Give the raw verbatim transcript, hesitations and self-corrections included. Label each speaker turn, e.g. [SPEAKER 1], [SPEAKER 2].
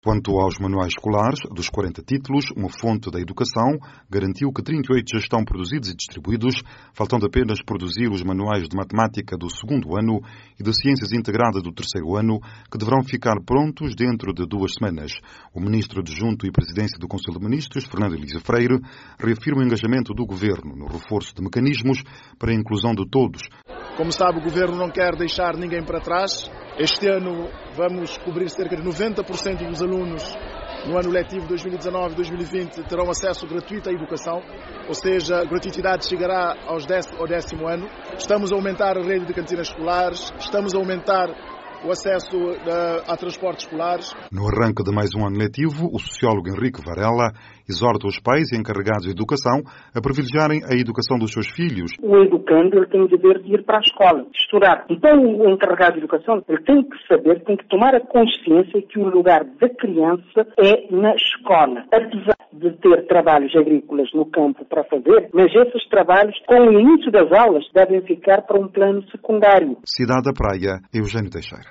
[SPEAKER 1] Quanto aos manuais escolares, dos quarenta títulos, uma fonte da educação garantiu que trinta e oito já estão produzidos e distribuídos, faltando apenas produzir os manuais de matemática do segundo ano e de ciências integradas do terceiro ano, que deverão ficar prontos dentro de duas semanas. O ministro adjunto e presidência do Conselho de Ministros, Fernando Elísio Freire, reafirma o engajamento do governo no reforço de mecanismos para a inclusão de todos.
[SPEAKER 2] Como sabe, o governo não quer deixar ninguém para trás. Este ano vamos cobrir cerca de noventa por cento dos alunos no ano letivo dois mil e dezanove dois mil e vinte terão acesso gratuito à educação, ou seja, a gratuidade chegará aos décimo, ao décimo ano. Estamos a aumentar a rede de cantinas escolares, estamos a aumentar o acesso a, a transportes escolares.
[SPEAKER 1] No arranque de mais um ano letivo, o sociólogo Henrique Varela exorta os pais e encarregados de educação a privilegiarem a educação dos seus filhos.
[SPEAKER 3] O educando ele tem o dever de ir para a escola, de estudar. Então o encarregado de educação ele tem que saber, tem que tomar a consciência que o lugar da criança é na escola. Apesar de ter trabalhos agrícolas no campo para fazer, mas esses trabalhos, com o início das aulas, devem ficar para um plano secundário.
[SPEAKER 1] Cidade da Praia, Eugênio Teixeira.